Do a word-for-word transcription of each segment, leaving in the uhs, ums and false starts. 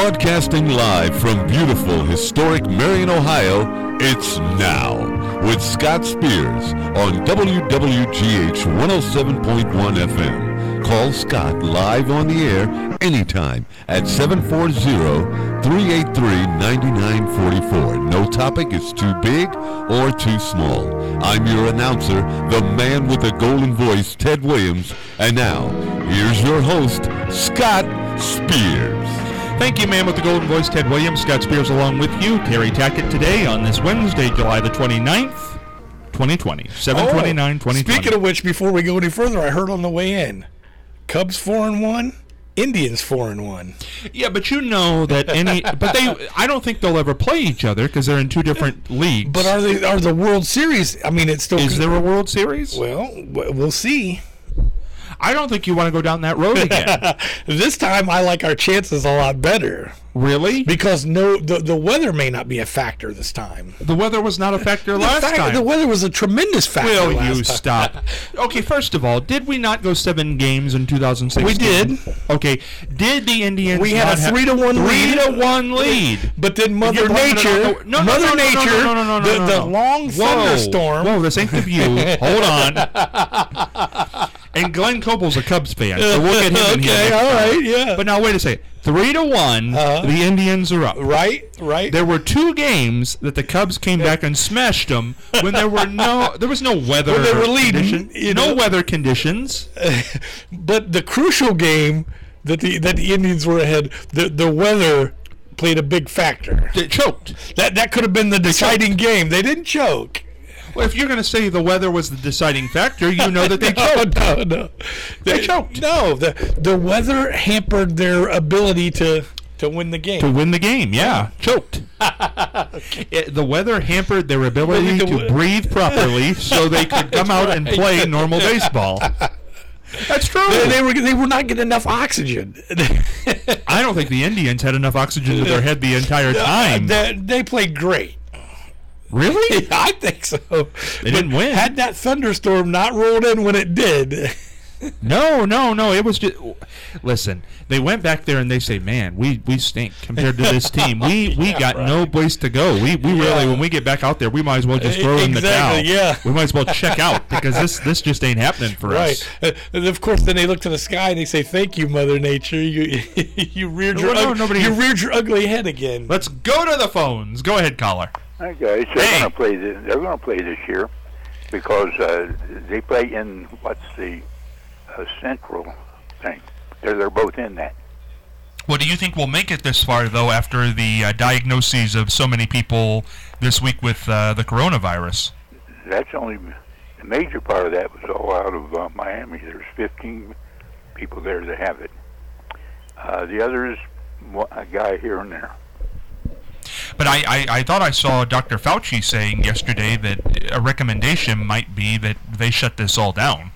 Broadcasting live from beautiful, historic Marion, Ohio, it's Now with Scott Spears on W W G H one oh seven point one F M. Call Scott live on the air anytime at seven four zero, three eight three, nine nine four four. No topic is too big or too small. I'm your announcer, the man with the golden voice, Ted Williams. And now, here's your host, Scott Spears. Thank you, man with the golden voice, Ted Williams. Scott Spears along with you. Terry Tackett today on this Wednesday, July the twenty-ninth, twenty twenty. seven twenty-nine twenty twenty. Speaking of which, before we go any further, I heard on the way in, Cubs four and one, Indians four and one. Yeah, but you know that any, but they, I don't think they'll ever play each other because they're in two different leagues. But are they, are the World Series, I mean, it's still... Is there a World Series? Well, we'll see. I don't think you want to go down that road again. This time, I like our chances a lot better. Really? Because no, the, the weather may not be a factor this time. The weather was not a factor last fact, time. The weather was a tremendous factor Will last you time. stop? Okay, first of all, did we not go seven games in two thousand sixteen? We did. Okay, did the Indians We had not a have three to one three lead. to one lead? But then Mother You're blaming it Nature, on the- no, no, Mother no, no, no, Nature, no, no, no, no, the, no, the no. long Whoa. thunderstorm. Whoa, this ain't the View. Hold on. And Glenn Copple's a Cubs fan, so we'll get him in here. Okay, next all time. right, yeah. But now wait a second. Three to one, Uh-huh. the Indians are up. Right, right. There were two games that the Cubs came back and smashed them when there were no, there was no weather. When they were leading, condition, you no know. weather conditions. But the crucial game that the that the Indians were ahead, the the weather played a big factor. It choked. That that could have been the deciding game. They didn't choke. Well, if you're going to say the weather was the deciding factor, you know that they no, choked. no, no. They choked. No, the the weather hampered their ability to to win the game. To win the game, yeah, choked. It, the weather hampered their ability The to we- breathe properly, so they could come out and play normal baseball. That's true. They, they were they were not getting enough oxygen. I don't think the Indians had enough oxygen to their head the entire time. they, they played great. Really? I think so. They didn't win. Had that thunderstorm not rolled in when it did. No, no, no. It was just. Listen, they went back there and they say, "Man, we, we stink compared to this team. We we Yeah, got right. no place to go. We we Yeah. really when we get back out there, we might as well just throw in the towel. Exactly, yeah. We might as well check out because this this just ain't happening for us." Right. Uh, and of course, then they look to the sky and they say, "Thank you, Mother Nature. You you reared your No, no, ug- nobody- you reared your ugly head again." Let's go to the phones. Go ahead, caller. Hi guys, they're Hey. going to play. This, they're going to play this year because uh, they play in what's the uh, Central thing. They're they're both in that. Well, do you think we'll make it this far though after the uh, diagnoses of so many people this week with uh, the coronavirus? That's only the major part of that was all out of uh, Miami. There's fifteen people there that have it. Uh, the others, wa- a guy here and there. But I, I, I thought I saw Doctor Fauci saying yesterday that a recommendation might be that they shut this all down.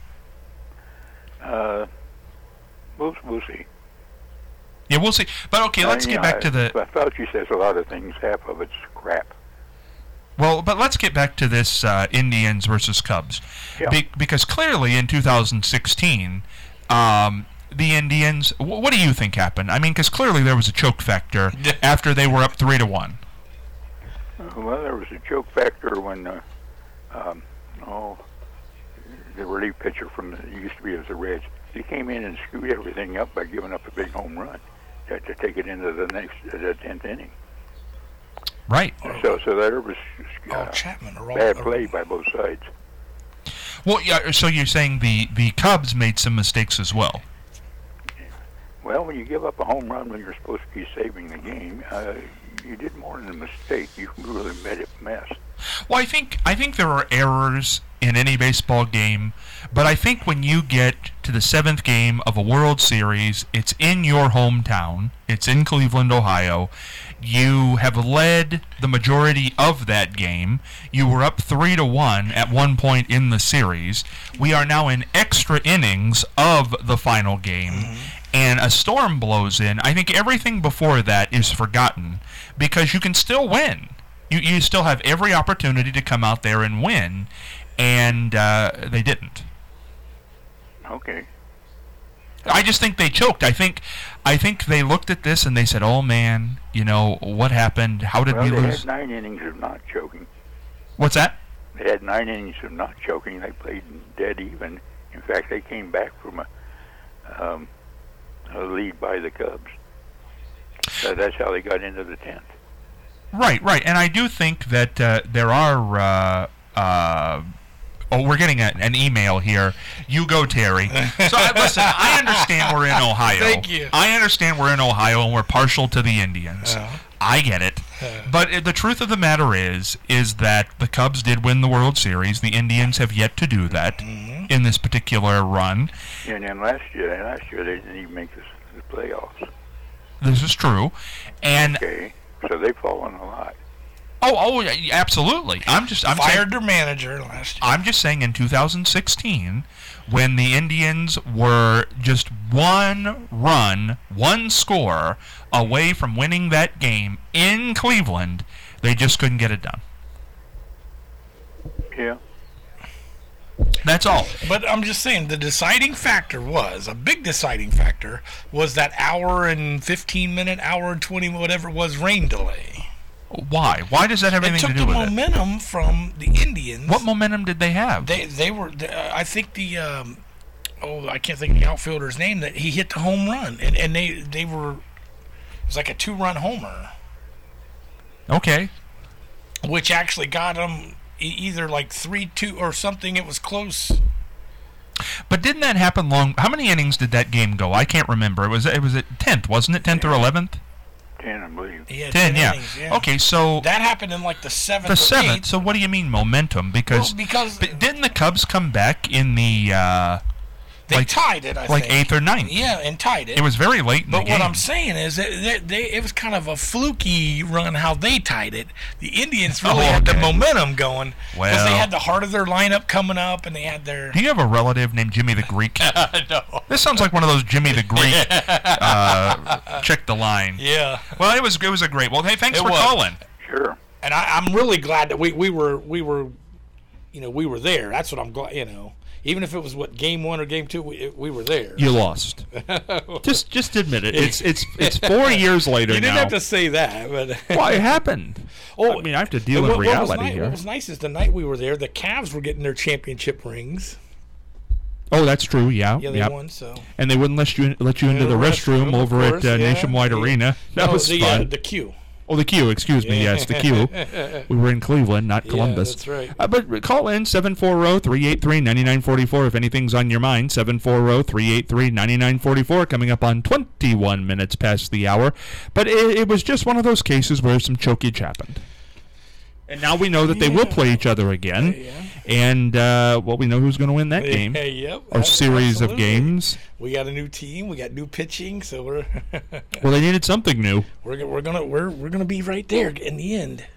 Uh, we'll we'll see. Yeah, we'll see. But okay, let's Uh, get you back know, to the... But Fauci says a lot of things. Half of it's crap. Well, but let's get back to this uh, Indians versus Cubs. Yeah. Be- because clearly in two thousand sixteen, um, the Indians... W- what do you think happened? I mean, because clearly there was a choke factor after they were up three to one. Well, there was a choke factor when, uh, um, oh, the relief pitcher from the used to be as the Reds, he came in and screwed everything up by giving up a big home run to, to take it into the next, uh, the tenth inning. Right. So, so there was uh, Oh, Chapman, are all- bad play by both sides. Well, yeah, so you're saying the, the Cubs made some mistakes as well. Well, when you give up a home run when you're supposed to be saving the game, uh, you did more than a mistake. You really made it a mess. Well, I think I think there are errors in any baseball game, but I think when you get to the seventh game of a World Series, it's in your hometown, it's in Cleveland, Ohio, you have led the majority of that game, you were up three to one at one point in the series, we are now in extra innings of the final game, mm-hmm. and a storm blows in. I think everything before that is forgotten, because you can still win. You you still have every opportunity to come out there and win, and uh, they didn't. Okay. I just think they choked. I think, I think they looked at this and they said, "Oh man, you know what happened? How did well, we they lose?" had nine innings of not choking. What's that? They had nine innings of not choking. They played dead even. In fact, they came back from a, um, a lead by the Cubs. So that's how they got into the tenth. Right, right, and I do think that uh, there are. Uh, uh, oh, we're getting a, an email here. You go, Terry. So I, listen, I understand we're in Ohio. Thank you. I understand we're in Ohio and we're partial to the Indians. Uh, I get it. uh, But uh, the truth of the matter is, is that the Cubs did win the World Series. The Indians have yet to do that mm-hmm. in this particular run. And then last year, last year they didn't even make the, the playoffs. This is true, and Okay, so they've fallen a lot. oh, oh, yeah, absolutely. I'm just, I'm saying, fired their manager last year. I'm just saying, in two thousand sixteen, when the Indians were just one run, one score away from winning that game in Cleveland, they just couldn't get it done. Yeah. That's all. But I'm just saying, the deciding factor was, a big deciding factor, was that hour and fifteen minute, hour and twenty, whatever it was, rain delay. Why? Why does that have It anything took to do the with it? momentum from the Indians. What momentum did they have? They they were, uh, I think the, um, oh, I can't think of the outfielder's name, that he hit the home run. And, and they, they were, it was like a two run homer, Okay. which actually got them e- either like three two or something. It was close. But didn't that happen long? How many innings did that game go? I can't remember. It was it was at tenth, wasn't it? tenth or eleventh? ten, I believe. Yeah, ten, yeah. innings, yeah. Okay, so That happened in like the seventh the or seventh. eighth. So what do you mean momentum? Because Well, because but didn't the Cubs come back in the uh, they like- tied it, I like think. eighth or ninth? Yeah, and tied it. It was very late in But the game. what I'm saying is that they, they, it was kind of a fluky run how they tied it. The Indians really Oh, had the okay. momentum going because Well. they had the heart of their lineup coming up, and they had their. Do you have a relative named Jimmy the Greek? no. This sounds like one of those Jimmy the Greek. uh, check the line. Yeah, Well, it was it was a great. Well, hey, thanks It for was. calling. Sure. and I, I'm really glad that we, we were we were, you know, we were there. That's what I'm glad. You know, even if it was what game one or game two, we we were there. You lost. just just admit it. It's it's it's four years later You didn't now. have to say that, but Why it happened? Oh, I mean, I have to deal what, with what was reality ni- here. What was nice is the night we were there, the Cavs were getting their championship rings. Oh, that's true. Yeah, Yeah, they yep. won. So And they wouldn't let you let you into In the the restroom, restroom, of over course, at uh, yeah. Nationwide Yeah. Arena. That No, was the, fun. Uh, the Q. Oh, the Q. Excuse me. Yes, the Q. We were in Cleveland, not Columbus. that's right. Uh, but call in seven four zero, three eight three, nine nine four four if anything's on your mind. seven four zero, three eight three, nine nine four four coming up on twenty-one minutes past the hour. But it, it was just one of those cases where some chokage happened. And now we know that they will play each other again. Yeah. And, uh, well, we know who's going to win that game. Hey, yep. Or series of absolutely. games. We got a new team. We got new pitching. So we're Well, they needed something new. we're go- we're gonna we're we're gonna be right there in the end.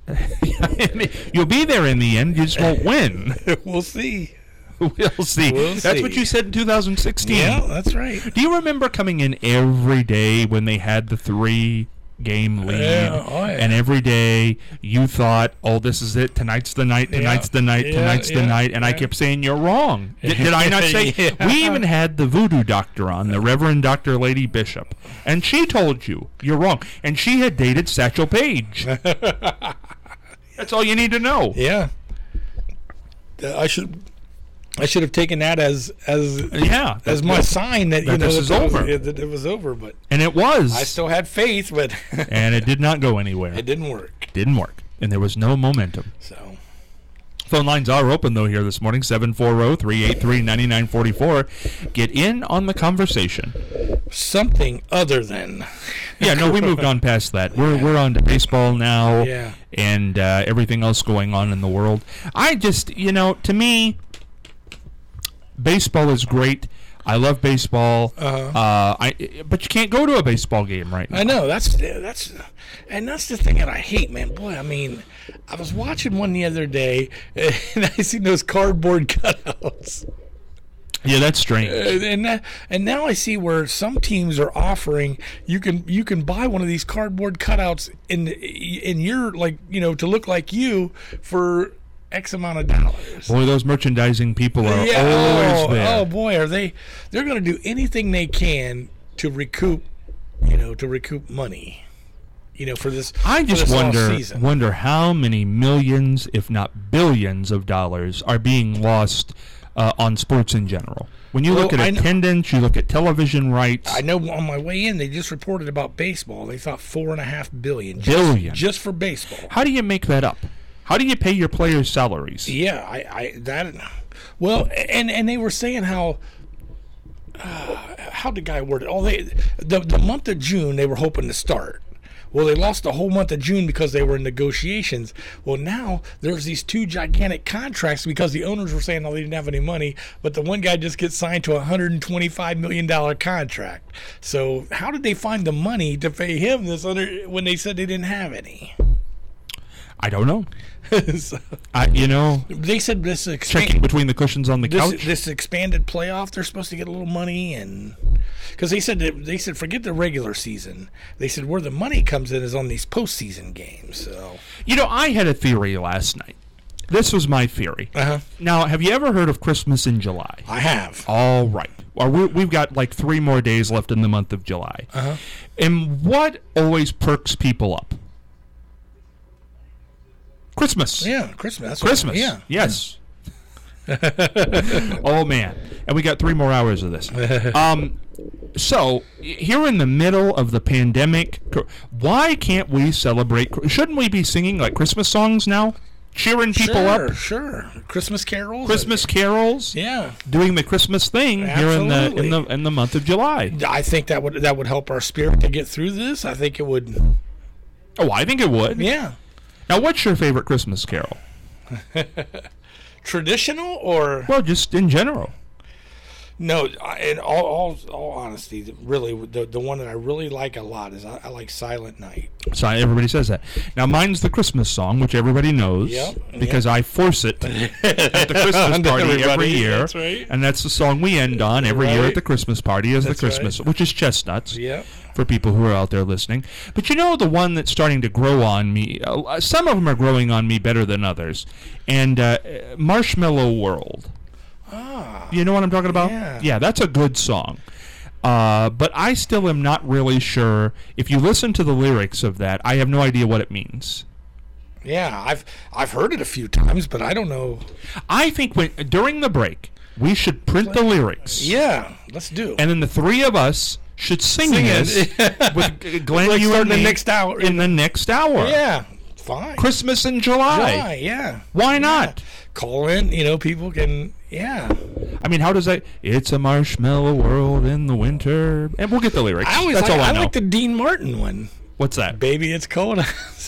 You'll be there in the end. You just won't win. We'll see. We'll see. We'll That's see. what you said in two thousand sixteen. Yeah, that's right. Do you remember coming in every day when they had the three game lead? Yeah, oh, yeah. And every day you thought, oh, this is it. Tonight's the night. Tonight's the night. Yeah, Tonight's the yeah, night. And I yeah. kept saying, you're wrong. Did, did I not say? Yeah. We even had the voodoo doctor on, the Reverend Doctor Lady Bishop. And she told you, you're wrong. And she had dated Satchel Paige. That's all you need to know. Yeah. Uh, I should I should have taken that as as Yeah. as my sign that, you that know this that is that was- over. yeah, that it was over. But And it was. I still had faith, but and it did not go anywhere. it didn't work. Didn't work. And there was no momentum. So Phone lines are open, though, here this morning, seven four zero, three eight three, nine nine four four. Get in on the conversation. something other than Yeah, no, we moved on past that. We're we're on to baseball now Yeah. and uh, everything else going on in the world. I just, you know, to me, baseball is great. I love baseball. Uh-huh. Uh, I but you can't go to a baseball game right now. I know that's that's and that's the thing that I hate, man. Boy, I mean, I was watching one the other day and I seen those cardboard cutouts. Yeah, that's strange. Uh, and that, and now I see where some teams are offering you can you can buy one of these cardboard cutouts in in your, like, you know, to look like you for X amount of dollars. Boy, those merchandising people are yeah, always oh, there. Oh boy, are they? They're going to do anything they can to recoup, you know, to recoup money. You know, for this. I for just this wonder off-season. wonder how many millions, if not billions, of dollars are being lost uh, on sports in general. When you Well, look at I kn- attendance, you look at television rights. I know on my way in, they just reported about baseball. They thought four and a half billion. Just, Billion. just for baseball. How do you make that up? How do you pay your players' salaries? Yeah, I, I that. Well, and and they were saying how. Uh, how the guy word it? Oh, they the the month of June they were hoping to start. Well, they lost the whole month of June because they were in negotiations. Well, now there's these two gigantic contracts because the owners were saying, oh, they didn't have any money, but the one guy just gets signed to a one hundred twenty-five million dollars contract. So how did they find the money to pay him this under when they said they didn't have any? I don't know. So, I, you know, they said this checking expand, between the cushions on the this, couch. this expanded playoff, they're supposed to get a little money, and because they said that, they said forget the regular season. They said where the money comes in is on these postseason games. So You know, I had a theory last night. This was my theory. uh-huh. Now, have you ever heard of Christmas in July? I have. All right. Well, we, we've got like three more days left in the month of July. Uh-huh. And what always perks people up? Christmas. Yeah, Christmas. That's what- Christmas. yeah. Yes. Oh, man. And we got three more hours of this. Um, so, here in the middle of the pandemic, why can't we celebrate? Shouldn't we be singing like Christmas songs now? Cheering people sure, up? Sure. Christmas carols. Christmas carols? Yeah. Doing the Christmas thing here in the Absolutely. in the in the month of July. I think that would that would help our spirit to get through this. I think it would. Oh, I think it would. Yeah. Now, what's your favorite Christmas carol? Traditional or Well, just in general. no? I- In all, all, all honesty, really, the the one that I really like a lot is I, I like Silent Night. So everybody says that. Now, mine's the Christmas song, which everybody knows, Yep, because I force it at the Christmas On party every everybody, year, that's right. and that's the song we end on every year Right. at the Christmas party is That's the Christmas, which is Chestnuts. Yep. For people who are out there listening. But you know, the one that's starting to grow on me, uh, some of them are growing on me better than others, and uh, Marshmallow World. Ah. You know what I'm talking about? Yeah. Yeah, that's a good song. Uh, but I still am not really sure. If you listen to the lyrics of that, I have no idea what it means. Yeah, I've I've heard it a few times, but I don't know. I think when during the break, we should print the lyrics. Yeah, let's do. And then the three of us should sing, Sing this it. with Glenn, Like you start and the me next hour. in the next hour. Yeah, fine. Christmas in July. July, yeah. Why not? Call in, you know, people can, yeah. I mean, how does that? It's a marshmallow world in the winter, and we'll get the lyrics. I always That's like, all I, I know. like the Dean Martin one. What's that? Baby, it's cold.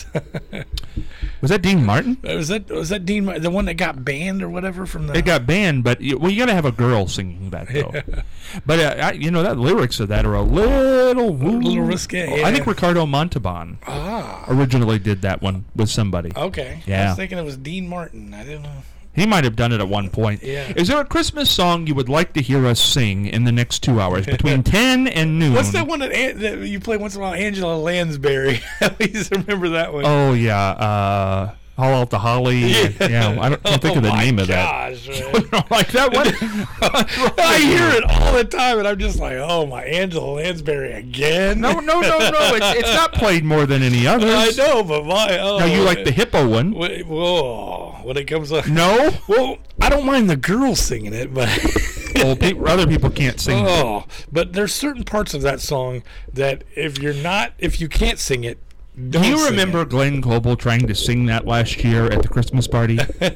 Was that Dean Martin? was that was that Dean Martin, the one that got banned or whatever from the? It got banned, but you, well, you got to have a girl singing that though. But uh, I, you know, that lyrics of that are a little, woo. little risque, I think yeah. Ricardo Montalban Ah, originally did that one with somebody. okay. I Yeah. was thinking it was Dean Martin. I didn't know. He might have done it at one point. Yeah. Is there a Christmas song you would like to hear us sing in the next two hours between ten and noon? What's that one that, An- that you play once in a while? Angela Lansbury. I always remember that one. Oh yeah, uh, Haul Out the Holly. Yeah, yeah I don't, can't think of the Oh, my name of that. gosh, man. You know, like that one. I hear it all the time, and I'm just like, oh my, Angela Lansbury again? No, no, no, no. It's, it's not played more than any others. I know, but my, oh. Now you like the hippo one? Wait, whoa, when it comes up. No. Well, I don't mind the girls singing it, but Well, pe- other people can't sing. oh, but there's certain parts of that song that if you're not, if you can't sing it, don't Do you sing remember it. Glenn Coble trying to sing that last year at the Christmas party?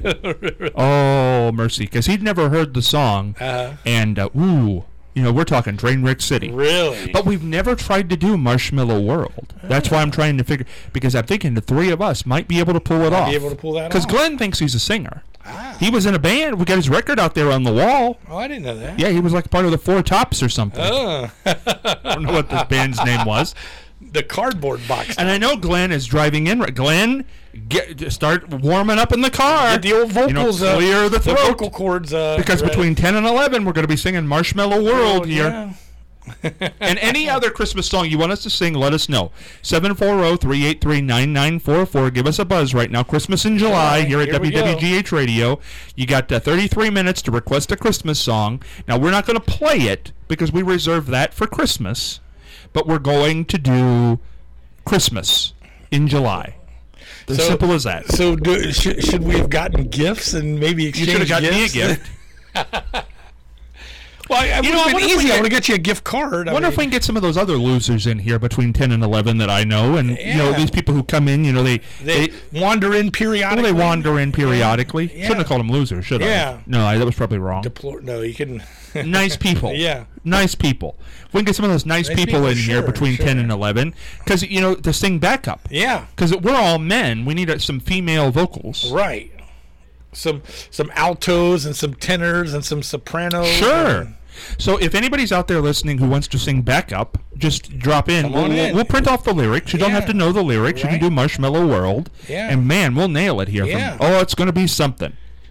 Oh, mercy. Because he'd never heard the song. Uh, And, uh, ooh, you know, we're talking Trainwreck City. really? But we've never tried to do Marshmallow World. That's why I'm trying to figure, because I'm thinking the three of us might be able to pull it off. be able to pull that Because off. Glenn thinks he's a singer. Ah. He was in a band. We got his record out there on the wall. Oh, I didn't know that. Yeah, he was like part of the Four Tops or something. Oh, I don't know what this band's name was. the cardboard box. And I know Glenn is driving in. Glenn, get start warming up in the car. Get the old vocals, You know, clear uh, the the throat. vocal cords. Uh, because ready. between ten and eleven, we're going to be singing Marshmallow World Oh, here. yeah. And any other Christmas song you want us to sing, let us know. seven four zero, three eight three, nine nine four four. Give us a buzz right now. Christmas in July here at Here we W W G H Radio. You got uh, thirty-three minutes to request a Christmas song. Now, we're not going to play it because we reserve that for Christmas, but we're going to do Christmas in July. As So- simple as that. So do, should, should we have gotten gifts and maybe You exchanged should have gotten gifts? me a gift. Well, I, I You know, would I have been wonder if we easy. I get- would have got you a gift card. I I wonder if we mean, can get some of those other losers in here between ten and eleven that I know. And, you know, Yeah. these people who come in, you know, they... they, wander in well, periodically. they wander in periodically. Yeah. Shouldn't have called them losers, should I? Yeah. No, I, that was probably wrong. Deplore, no, you can. Nice people. Yeah. Nice people. If we can get some of those nice, Nice people, people, in here sure, between sure. ten and eleven. Because, you know, to sing backup. Yeah. Because we're all men. We need uh, some female vocals. Right. Some some altos and some tenors and some sopranos. Sure. and- So if anybody's out there listening who wants to sing backup, just drop in. Come We'll, on we'll, in. we'll print off the lyrics. You don't Yeah. have to know the lyrics. You Right. can do Marshmallow World. Yeah. And man, we'll nail it here. Yeah. From, oh, it's going to be something.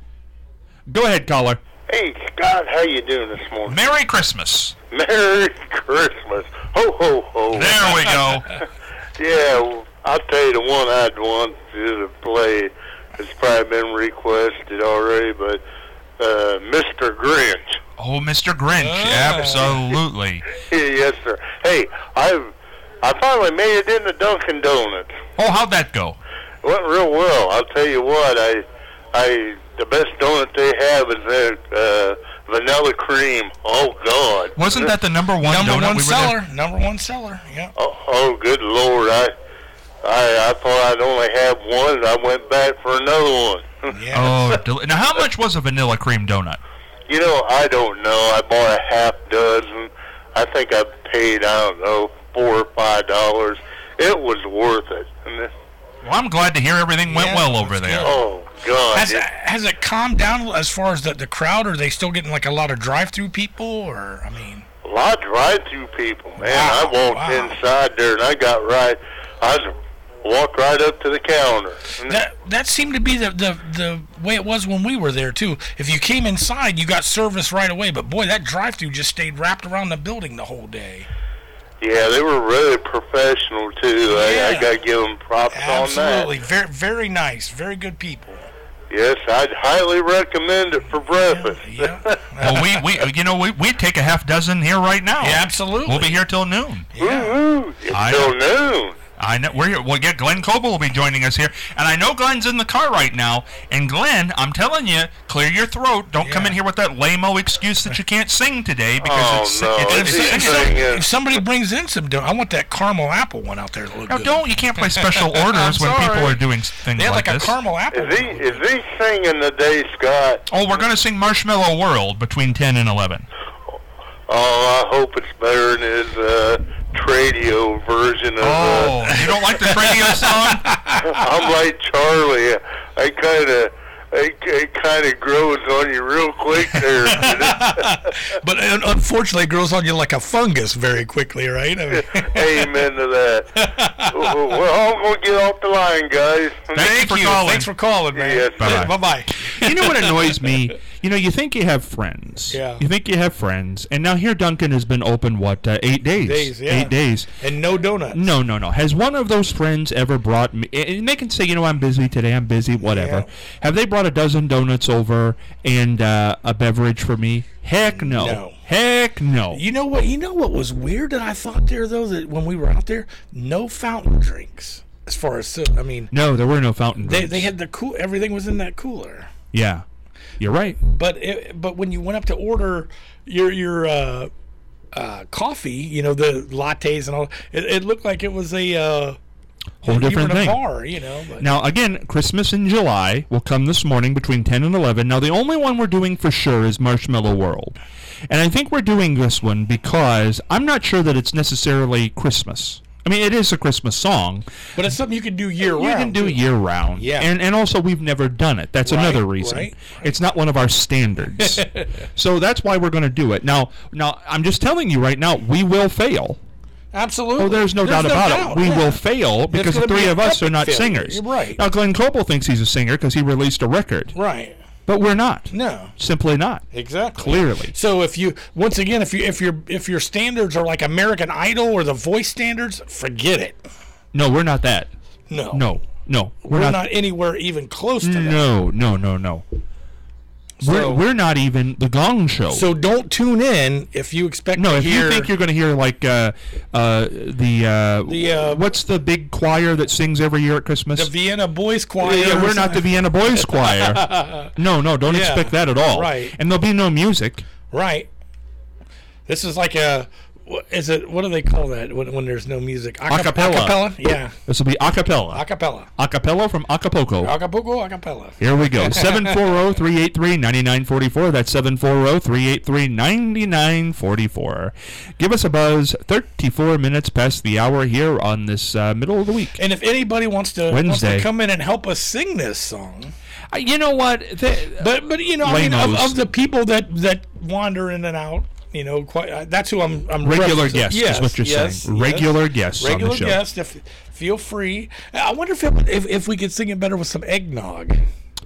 Go ahead, caller. Hey, Scott, how you doing this morning? Merry Christmas. Merry Christmas. Ho, ho, ho. There we go. Yeah, well, I'll tell you the one I'd want you to play. It's probably been requested already, but uh, Mister Grinch. Oh, Mister Grinch. Ah. Absolutely. Yes, sir. Hey, I've I finally made it into Dunkin' Donuts. Oh, how'd that go? It went real well. I'll tell you what, I, I, the best donut they have is their uh, vanilla cream. Oh God! Wasn't that the number one Number donut one we were seller. there? Number one seller. Yeah. Oh, oh, good Lord! I, I, I thought I'd only have one, and I went back for another one. Yeah. Oh, del- now how much was a vanilla cream donut? You know, I don't know. I bought a half dozen. I think I paid, I don't know, four or five dollars. It was worth it. And it- Well, I'm glad to hear everything went Yeah, well over that's there. good. oh God! Has it- it, has it calmed down as far as the, the crowd? Are they still getting like a lot of drive-through people, or I mean? A lot of drive-through people, man. Wow, I walked wow. inside there, and I got right. I was, walked right up to the counter. And That that seemed to be the, the the way it was when we were there too. If you came inside, you got service right away. But boy, that drive-through just stayed wrapped around the building the whole day. yeah, they were really professional too. I, Yeah. I got to give them props Absolutely, on that. very very nice, very good people. Yes, I'd highly recommend it for breakfast. Yeah, Well, we, we you know, we, we'd take a half dozen here right now. yeah, absolutely. We'll be here till noon. Yeah. Woo-hoo, it's I till noon. I know we're here. Well, yeah, Glenn Coble will be joining us here, and I know Glenn's in the car right now. And Glenn, I'm telling you, clear your throat. Don't come Yeah. in here with that lame-o excuse that you can't sing today because Oh, it's, no, it's, it's it's, easy. it's Sing If it. somebody brings in some, dough, I want that caramel apple one out there to look No, good. don't. You can't play special orders when sorry. people are doing s- things They had like, like a this. caramel apple. Is he is he singing today, Scott? Oh, we're going to sing Marshmallow World between ten and eleven. Oh, I hope it's better than his uh, Tradio version of. Oh, Uh, you don't like the radio song? I'm like Charlie. I kind of. It, it kind of grows on you real quick there. But un- unfortunately, it grows on you like a fungus very quickly, right? I mean, Amen to that. Well, I'm going to get off the line, guys. Thank you for calling. Thanks for calling, man. Yes, Bye-bye. Bye bye. You know what annoys me? You know, you think you have friends. Yeah. You think you have friends, and now here Duncan has been open what uh, eight days? Days, yeah. Eight days. And no donuts. No, no, no. Has one of those friends ever brought me? And they can say, you know, I'm busy today. I'm busy. Whatever. Yeah. Have they brought a dozen donuts over and uh, a beverage for me? Heck no. No. Heck no. You know what? You know what was weird that I thought there though that when we were out there, no fountain drinks. As far as so, I mean, No, there were no fountain they drinks. they had the cool. Everything was in that cooler. Yeah, you're right. But it, but when you went up to order your your uh, uh, coffee, you know the lattes and all, it, it looked like it was a uh, Whole you different were in thing. a bar, you know. But Now, again, Christmas in July will come this morning between ten and eleven. Now, the only one we're doing for sure is Marshmallow World. And I think we're doing this one because I'm not sure that it's necessarily Christmas. I mean, it is a Christmas song. but it's something you can do year You round. can do too. year round. Yeah. And and also, we've never done it. That's Right, another reason. right, It's not one of our standards. So that's why we're going to do it. Now, now, I'm just telling you right now, we will fail. Absolutely. Oh, there's no doubt about it. We yeah. will fail because the gonna be three an of us are epic not failure. singers. You're right. Now, Glenn Coble thinks he's a singer because he released a record. Right. But we're not. No. Simply not. Exactly. Clearly. So if you once again if you if your if your standards are like American Idol or The Voice standards, forget it. No, we're not that. No. No. No. We're, we're not, not anywhere even close to that. No, no, no, no. So, we're, we're not even the Gong Show. So don't tune in if you expect no, to if hear... you think you're going to hear like uh, uh, the... Uh, the uh, what's the big choir that sings every year at Christmas? The Vienna Boys Choir. Yeah, we're not the Vienna Boys Choir. No, no, don't yeah, expect that at all. Right. And there'll be no music. Right. This is like a... Is it, what do they call that when, when there's no music? Aca- acapella. Acapella? Yeah. This will be acapella. Acapella. Acapella from Acapulco. Acapulco, acapella. Here we go. seven four zero, three eight three, nine nine four four. That's seven four zero, three eight three, nine nine four four. Give us a buzz. thirty-four minutes past the hour here on this uh, middle of the week. And if anybody wants to, wants Wednesday. to come in and help us sing this song... Uh, you know what? The, but, but you know, I mean, of, of the people that, that wander in and out... You know, quite, uh, that's who I'm. I'm regular guests yes, is what you're yes, saying. Yes. Regular guests regular on the show. guests. If, feel free. I wonder if, it, if if we could sing it better with some eggnog.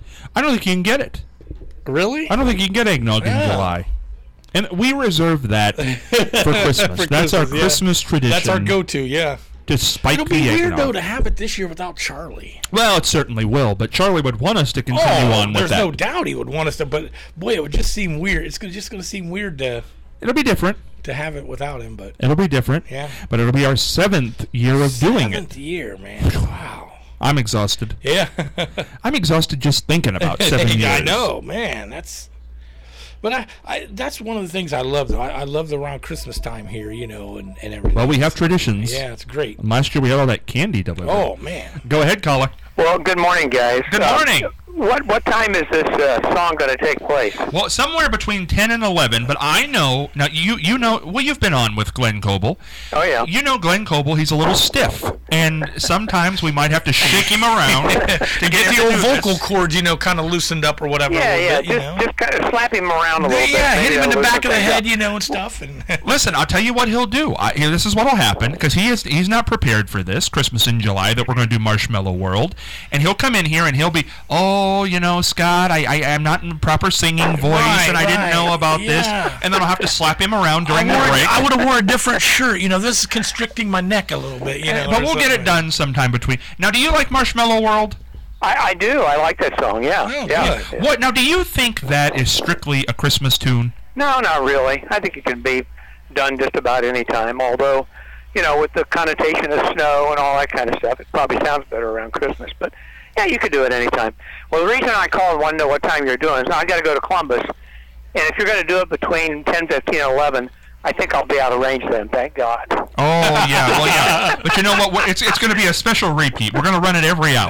I don't think you can get it. Really? I don't think you can get eggnog yeah. in July. And we reserve that for Christmas. for That's Christmas, our yeah. Christmas tradition. That's our go-to. Yeah. To spike It'll the be eggnog. weird though to have it this year without Charlie. Well, it certainly will, but Charlie would want us to continue oh, on with there's that. no doubt he would want us to, but boy, it would just seem weird. It's gonna, just going to seem weird to. It'll be different. To have it without him, but it'll be different. Yeah. But it'll be our seventh year of doing it. Seventh year, man. Wow. I'm exhausted. Yeah. I'm exhausted just thinking about seven years. I know, man. That's. But I, I, that's one of the things I love, though. I, I love the around Christmas time here, you know, and, and everything. Well, we have traditions. Yeah, it's great. Last year we had all that candy delivered. Oh, man. Go ahead, caller. Well, good morning, guys. Good Uh, morning. what what time is this uh, song going to take place? Well, somewhere between ten and eleven, but I know, now you you know, well, you've been on with Glenn Coble. Oh, yeah. You know Glenn Coble, he's a little stiff, and sometimes we might have to shake him around to get the to old do vocal this. cords, you know, kind of loosened up or whatever. Yeah, a little yeah. bit, you just, know? just kind of slap him around a little bit. Yeah, Maybe hit him in the that'll back of loosen the things head, up. you know, and stuff. And Listen, I'll tell you what he'll do. I, here, this is what will happen, because he is he's not prepared for this Christmas in July that we're going to do Marshmallow World, and he'll come in here and he'll be, oh, you know, Scott, I, I am not in proper singing voice, Right, and I didn't right. know about Yeah. this, and then I'll have to slap him around during I, the wore, break. I would have wore a different shirt. You know, this is constricting my neck a little bit. You know, but or we'll get something. it done sometime between. Now, do you like Marshmallow World? I, I do. I like that song, yeah. Oh, yeah. good. What now? Do you think that is strictly a Christmas tune? No, not really. I think it can be done just about any time, although, you know, with the connotation of snow and all that kind of stuff, it probably sounds better around Christmas. But, yeah, you could do it any time. Well, the reason I called and want to know what time you're doing is I got to go to Columbus, and if you're going to do it between ten fifteen and eleven, I think I'll be out of range then, thank God. Oh yeah, well yeah. But you know what? We're- It's it's going to be a special repeat. We're going to run it every hour.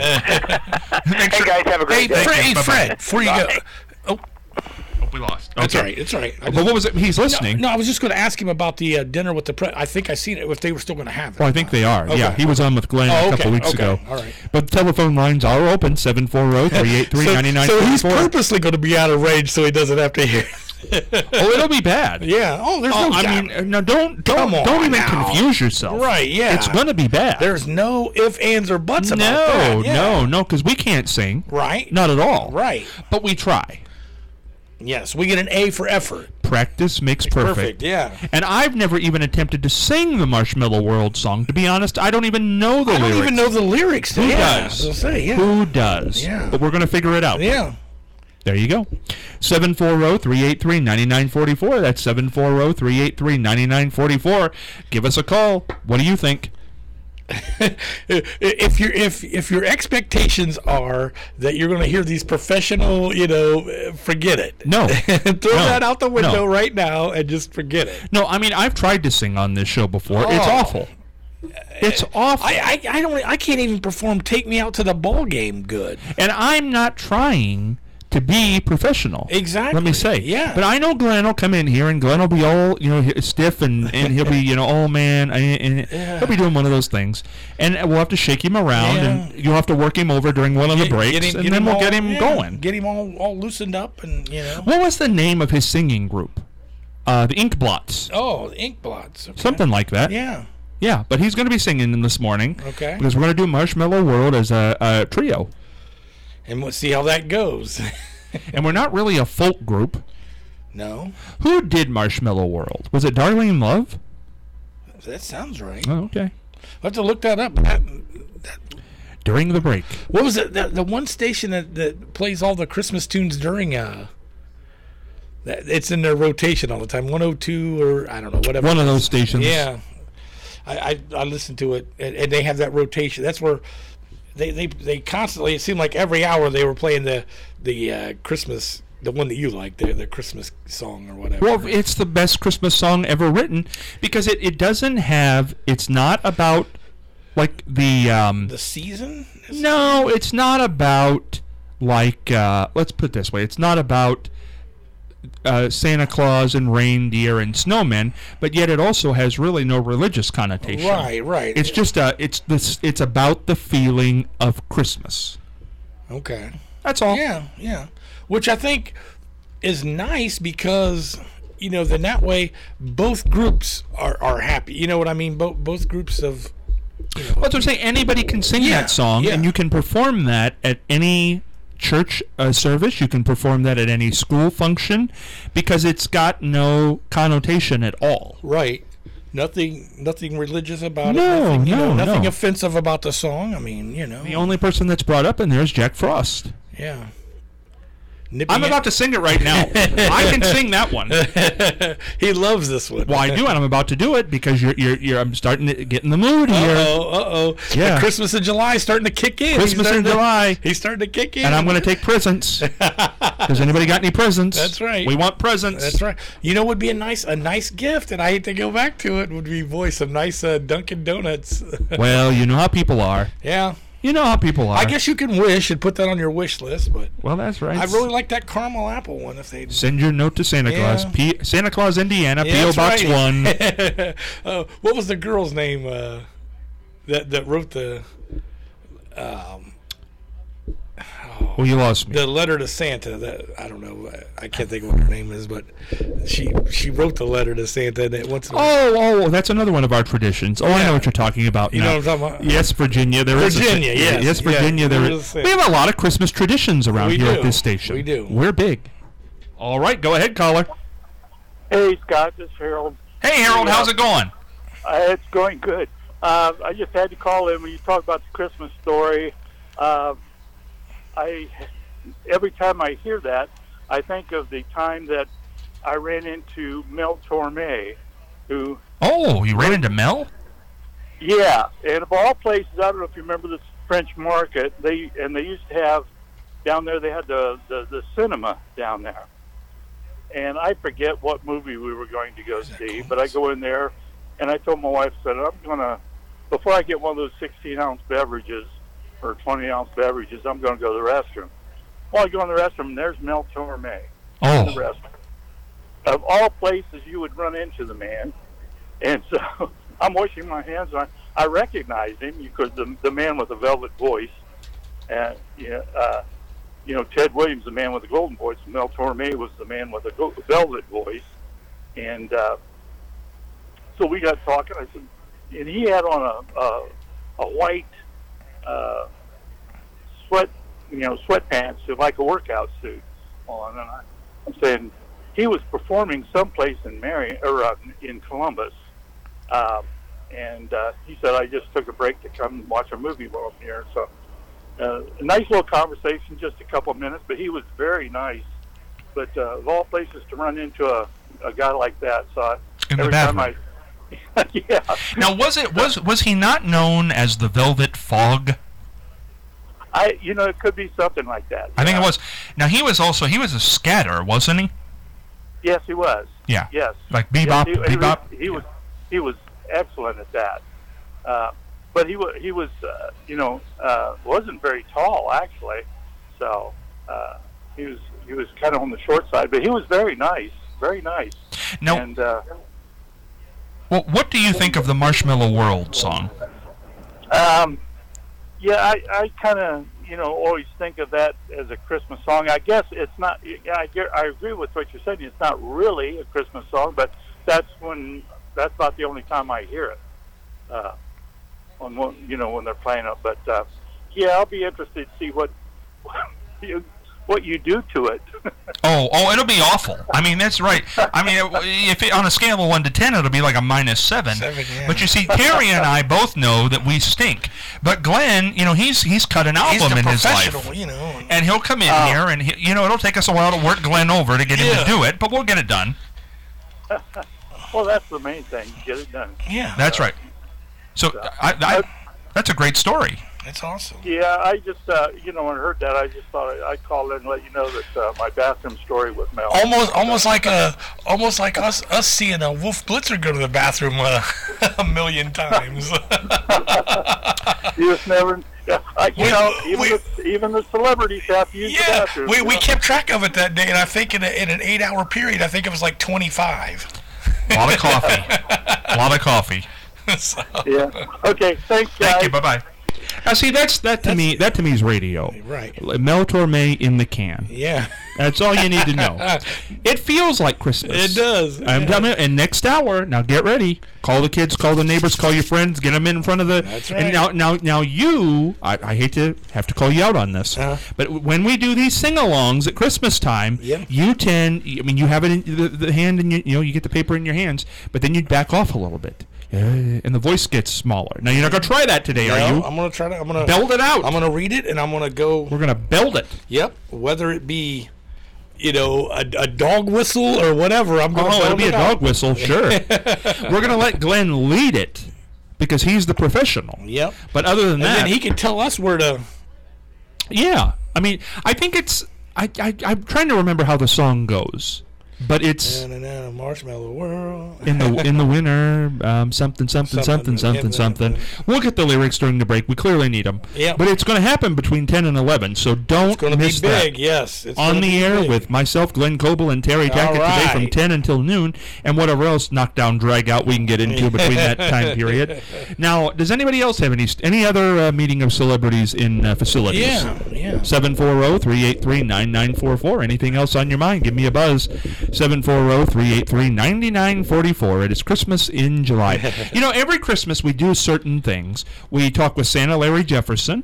Make Hey, sure- guys, have a Hey, great day. Fred, hey, Bye-bye. Fred, before you go. Oh, Oh, we lost. it's Okay. all right. It's all right. I But just- what was it? He's listening. No, I was just going to ask him about the uh, dinner with the pre. I think I seen it. If they were still going to have it. Well, I think they are. Okay. Yeah, he was on with Glenn Oh, a okay, couple weeks okay, ago. all right. But telephone lines are open, seven four zero, three eight three, nine nine so four he's four. purposely going to be out of range so he doesn't have to hear. Oh, it'll be bad. Yeah. Oh, there's Oh, no I doubt. mean, uh, no, don't don't Come on don't even now. confuse yourself. Right, yeah. It's gonna be bad. There's no ifs, ands, or buts about no, that. Yeah. no, no, because we can't sing. Right. Not at all. Right. But we try. Yes, we get an A for effort. Practice makes perfect. Perfect. Yeah. And I've never even attempted to sing the Marshmallow World song. To be honest, I don't even know the I don't lyrics. even know the lyrics. Who yeah, does? I'll say, yeah. Who does? Yeah. But we're going to figure it out. Yeah. There you go. seven four zero, three eight three, nine nine four four. That's seven four zero, three eight three, nine nine four four. Give us a call. What do you think? if your if if your expectations are that you're going to hear these professional, you know, forget it. No. Throw No. that out the window No. right now and just forget it. No, I mean, I've tried to sing on this show before. It's Oh. awful. It's awful. I, I I don't I can't even perform "Take Me Out to the Ball Game" good. and I'm not trying to be professional. Exactly. Let me say. Yeah. But I know Glenn will come in here and Glenn will be all, you know, he- stiff and, and he'll be, you know, oh man, and, and he'll be doing one of those things. And we'll have to shake him around Yeah. and you'll have to work him over during one of the Get- breaks get him- and get then him we'll all- get him yeah, going. Get him all, all loosened up and you know. What was the name of his singing group? Uh, the Ink Blots. Oh, the ink blots. Okay. Something like that. Yeah. Yeah, but he's going to be singing in this morning. Okay. Because we're going to do Marshmallow World as a, a trio. And we'll see how that goes. and we're not really a folk group. No. Who did Marshmallow World? Was it Darlene Love? That sounds right. Oh, okay. I'll have to look that up. That, that, During the break. what was it? The, the one station that, that plays all the Christmas tunes during uh that it's in their rotation all the time. one oh two or I don't know, whatever. One of those stations. Yeah. I, I, I listened to it, and, and they have that rotation. That's where they, they, they constantly, it seemed like every hour they were playing the the uh, Christmas, the one that you like, the, the Christmas song or whatever. Well, it's the best Christmas song ever written because it, it doesn't have, it's not about like the... Um, the season? Is no, it's not about like, uh, let's put it this way, it's not about... Uh, Santa Claus and reindeer and snowmen, but yet it also has really no religious connotation. Right, right. It's just a, it's this, it's about the feeling of Christmas. Okay. That's all. Yeah, yeah. Which I think is nice because, you know, then that way both groups are, are happy. You know what I mean? Both both groups of. You know, Well, that's what I'm saying. Anybody can sing Yeah, that song, yeah. and you can perform that at any church uh, service. You can perform that at any school function because it's got no connotation at all. right. Nothing nothing religious about No, it. Nothing, you know, no, nothing no. offensive about the song. I mean, you know. The only person that's brought up in there is Jack Frost. Yeah. Nipping I'm about to sing it right now. I can sing that one. He loves this one. Well, I do, and I'm about to do it because you're, you're, you're. I'm starting to get in the mood here. Uh-oh, uh-oh. Yeah. The Christmas in July is starting to kick in. He's Christmas starting in to- July. He's starting to kick in. And I'm going to take presents. Has anybody got any presents? That's right. We want presents. That's right. You know what would be a nice a nice gift, and I hate to go back to it, would be, boy, some nice uh, Dunkin' Donuts. Well, you know how people are. Yeah. You know how people are. I guess you can wish and put that on your wish list, but Well, that's right. I really like that caramel apple one if they Send your note to Santa Yeah. Claus. P- Santa Claus, Indiana, Yeah, P O Box that's right. one. uh, what was the girl's name uh, that that wrote the um, Well, you lost me. the letter to Santa? That I don't know. I can't think of what her name is, but she she wrote the letter to Santa, and it once in a while- Oh, oh, that's another one of our traditions. Oh, I Yeah. know what you're talking about. You now. know what I'm talking about? Yes, Virginia. There is a- Virginia, yes, yes, yeah, Virginia. There there is. is a- We have a lot of Christmas traditions around We here do. at this station. We do. We're big. All right, go ahead, caller. Hey, Scott, this is Harold. Hey, Harold, how's it going? Uh, it's going good. Uh, I just had to call in when you talk about the Christmas story. Uh, I every time I hear that, I think of the time that I ran into Mel Torme, who, Oh, you ran into Mel? yeah, and of all places, I don't know if you remember this French Market. They and they used to have down there. They had the the, the cinema down there. And I forget what movie we were going to go see, but I go in there, and I told my wife, I said, I'm going to, before I get one of those sixteen-ounce beverages or twenty-ounce beverages, I'm going to go to the restroom. Well, I go in the restroom, and there's Mel Torme in the Oh, restroom. Of all places you would run into the man. And so I'm washing my hands. And I, I recognized him because the, the man with the velvet voice, and yeah, uh, you know, Ted Williams, the man with the golden voice, Mel Torme was the man with the go- velvet voice. And uh, so we got talking. I said, and he had on a a, a white uh, sweat, you know, sweatpants, like a workout suit on. And I, I'm saying he was performing someplace in Mary or uh, in Columbus. Um, and uh, he said, I just took a break to come and watch a movie while I'm here. So. Uh, a nice little conversation, just a couple of minutes, but he was very nice. But uh, of all places to run into a, a guy like that, so I, in the every time bathroom. I, yeah. Now, was it was was he not known as the Velvet Fog? I, you know, it could be something like that. I think yeah. it was. Now he was also he was a scatter, wasn't he? Yes, he was. Yeah. Yes. Like bebop, Yes, he, he bebop. was, he was he was excellent at that. Uh, but he was he was uh, you know uh, wasn't very tall actually, so uh, he was he was kind of on the short side. But he was very nice, very nice. Now, And uh, well, what do you think of the Marshmallow World song? um, yeah, I, I kind of you know always think of that as a Christmas song. I guess it's not. I get, I agree with what you're saying. It's not really a Christmas song, but that's when that's about the only time I hear it. Uh, on one, you know when they're playing it, but uh, yeah, I'll be interested to see what you, what you do to it. Oh, oh, it'll be awful. I mean, that's right. I mean, if it, on a scale of one to ten, it'll be like a minus seven. Seven, yeah. But you see, Terry and I both know that we stink. But Glenn, you know, he's he's cut an He's album the in his professional, life, you know. and he'll come in Oh. here, and he, you know, it'll take us a while to work Glenn over to get him Yeah. to do it, but we'll get it done. Well, that's the main thing. Get it done. Yeah, That's right. So I, I, that's a great story. that's awesome. Yeah, I just, uh, you know, when I heard that, I just thought I- I'd call in and let you know that uh, my bathroom story with Mel. Almost, almost like a, almost like us, us seeing a Wolf Blitzer go to the bathroom uh, a million times. You just never, yeah, I, you We- know, even, we- the, even the celebrities have to use the Yeah, bathroom. we, you we know? kept track of it that day, and I think in, a, in an eight-hour period, I think it was like twenty-five. A lot of coffee. A lot of coffee. So, Yeah. Okay, thanks, guys. Thank you. Bye bye. Now, see, that's that to me. That to me is radio. right. Mel Torme in the can. Yeah, That's all you need to know. It feels like Christmas. it does. I'm yeah. telling you. And next hour, now get ready. Call the kids, call the neighbors, call your friends, get them in front of the. That's And right. now, now, now, you. I, I hate to have to call you out on this, Uh-huh. but when we do these sing-alongs at Christmas time, Yeah. you tend. I mean, you have it in the, the hand, and you, you know, you get the paper in your hands, but then you back off a little bit, uh, and the voice gets smaller. Now, you're not gonna try that today, No, are you? I'm gonna try to. I'm gonna Belt it out. I'm gonna read it, and I'm gonna go. We're gonna belt it. Yep. Whether it be, you know, a, a dog whistle or whatever, I'm gonna. Oh, it'll belt be a it dog out. whistle, sure. We're gonna let Glenn lead it because he's the professional. Yep. But other than And that, then he can tell us where to. yeah. I mean, I think it's. I, I I'm trying to remember how the song goes, but it's Na, na, na, na, marshmallow world. in the in the winter, um, something something something Something, something something. yeah, We'll get the lyrics during the break. We clearly need them. Yeah. But it's going to happen between ten and eleven, so don't It's gonna be miss big. that. Yes. It's On gonna the be air big. with myself, Glenn Coble, and Terry Tackett today from right. ten until noon, and whatever else knockdown drag out we can get into between that time period. Now, does anybody else have any any other uh, meeting of celebrities in uh, facilities? Yeah. Yeah. seven four zero, three eight three, nine nine four four. Anything else on your mind? Give me a buzz. seven four zero, three eight three, nine nine four four. It is Christmas in July. You know, every Christmas we do certain things. We talk with Santa Larry Jefferson.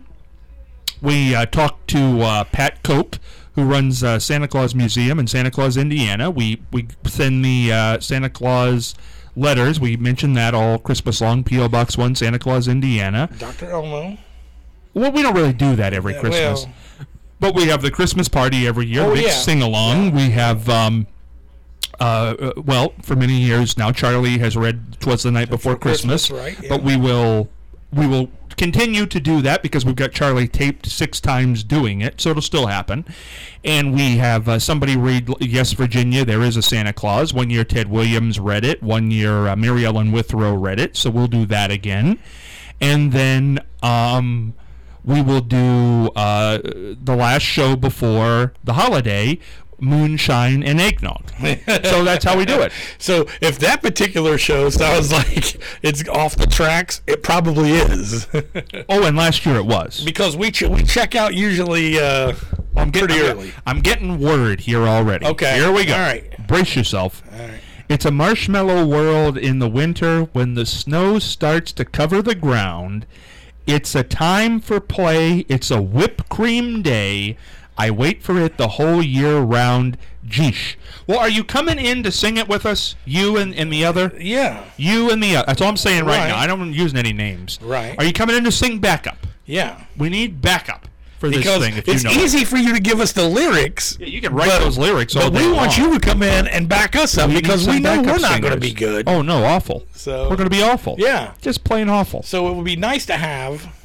We uh, talk to uh, Pat Cope, who runs uh, Santa Claus Museum in Santa Claus, Indiana. We we send the uh, Santa Claus letters. We mention that all Christmas long. P O. Box one, Santa Claus, Indiana. Doctor Elmo. Well, we don't really do that every Yeah, Christmas. well- But we have the Christmas party every year. Oh, Big yeah. sing-along. We have, um, uh, uh, well, for many years now, Charlie has read "Twas the Night Before Christmas." Christmas, right, yeah. But we will, we will continue to do that because we've got Charlie taped six times doing it, so it'll still happen. And we have uh, somebody read "Yes, Virginia, There Is a Santa Claus." One year Ted Williams read it. One year uh, Mary Ellen Withrow read it. So we'll do that again. And then um, we will do uh, the last show before the holiday, moonshine and eggnog. So that's how we do it. So if that particular show sounds like it's off the tracks, it probably is. Oh, and last year it was. Because we ch- we check out usually uh, I'm getting, pretty I'm- early. I'm getting word here already. Okay. Here we go. All right. Brace yourself. All right. It's a marshmallow world in the winter when the snow starts to cover the ground. It's a time for play. It's a whipped cream day. I wait for it the whole year round. Geesh. Well, are you coming in to sing it with us? You and, and the other? Yeah. You and the other. That's all I'm saying right, Right. now. I don't use any names. Right. Are you coming in to sing backup? Yeah. We need backup for this Because thing, if you it's know. easy for you to give us the lyrics. Yeah, you can write those lyrics all But day we want long. you to come in and back us up We need because some we know backup we're not going to singers. be good. Oh, no, awful. So- We're going to be awful. Yeah. Just plain awful. So it would be nice to have.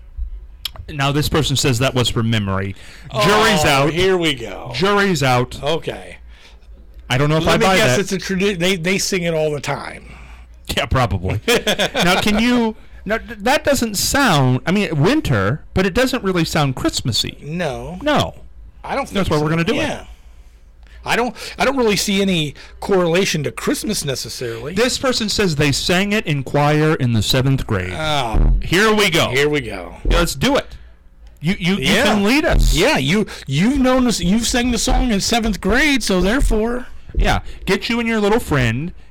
Now, this person says that was from memory. Jury's Oh, out. Here we go. Jury's out. Okay. I don't know if Let I me buy guess that. it's a tradition. They, they sing it all the time. Yeah, probably. Now, can you... Now, th- that doesn't sound... I mean, winter, but it doesn't really sound Christmassy. No. No. I don't think That's why so. we're gonna do it. Yeah. I don't I don't really see any correlation to Christmas necessarily. This person says they sang it in choir in the seventh grade. Oh, Here we go. here we go. Let's do it. You you, you Yeah. can lead us. Yeah, you you've known this, you've sang the song in seventh grade, so therefore Yeah. Get you and your little friend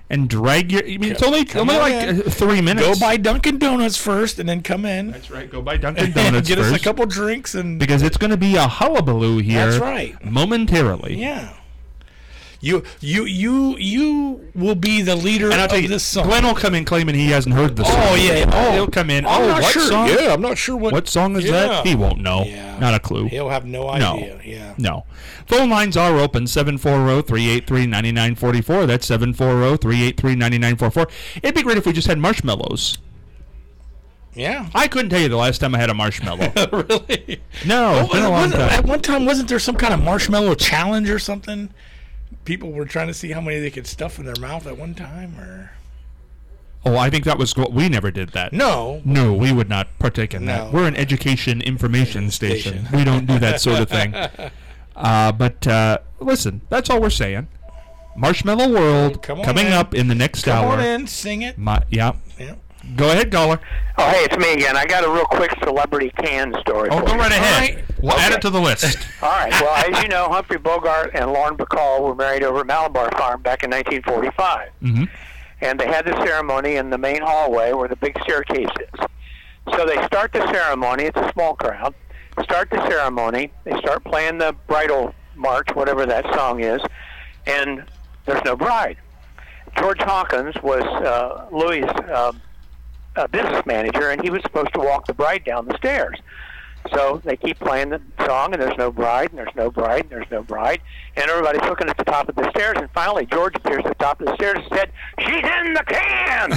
and drag your. I mean, it's only Come only on like in. uh, three minutes. Go buy Dunkin' Donuts first, and then come in. That's right. Go buy Dunkin' Donuts Get first. us a couple drinks, and because it's going to be a hullabaloo here. That's right. Momentarily. Yeah. You you you you will be the leader And I'll of tell you, this song. Glenn will come in claiming he hasn't heard the song. Oh yeah. Oh, He'll come in. I'm oh, not what sure. song? Yeah, I'm not sure what. What song is yeah. that? He won't know. Yeah. Not a clue. He'll have no No. idea. Yeah. No. Phone lines are open, seven four zero, three eight three, nine nine four four. That's seven four zero, three eight three, nine nine four four. It'd be great if we just had marshmallows. Yeah. I couldn't tell you the last time I had a marshmallow. Really? No, it's been a long Wasn't- time. At one time, wasn't there some kind of marshmallow challenge or something? People were trying to see how many they could stuff in their mouth at one time, or Oh, I think that was what we never did that. no? No, we would not partake in that. No. We're an education information Station. station. We don't do that sort of thing. Uh, but uh, listen, that's all we're saying. Marshmallow World Come on coming in. up in the next Come hour. on in, sing it. My, yeah. Yeah. Go ahead, caller. Oh, hey, it's me again. I got a real quick celebrity can story. Oh, for go you. right ahead. right. We'll add Okay. it to the list. All right. Well, as you know, Humphrey Bogart and Lauren Bacall were married over at Malabar Farm back in nineteen forty-five. Mm-hmm. And they had the ceremony in the main hallway where the big staircase is. So they start the ceremony. It's a small crowd. Start the ceremony. They start playing the bridal march, whatever that song is, and there's no bride. George Hawkins was uh, Louis' uh, uh, business manager, and he was supposed to walk the bride down the stairs. So they keep playing the song, and there's no bride, and there's no bride, and there's no bride. And everybody's looking at the top of the stairs, and finally George appears at the top of the stairs and said, "She's in the can!"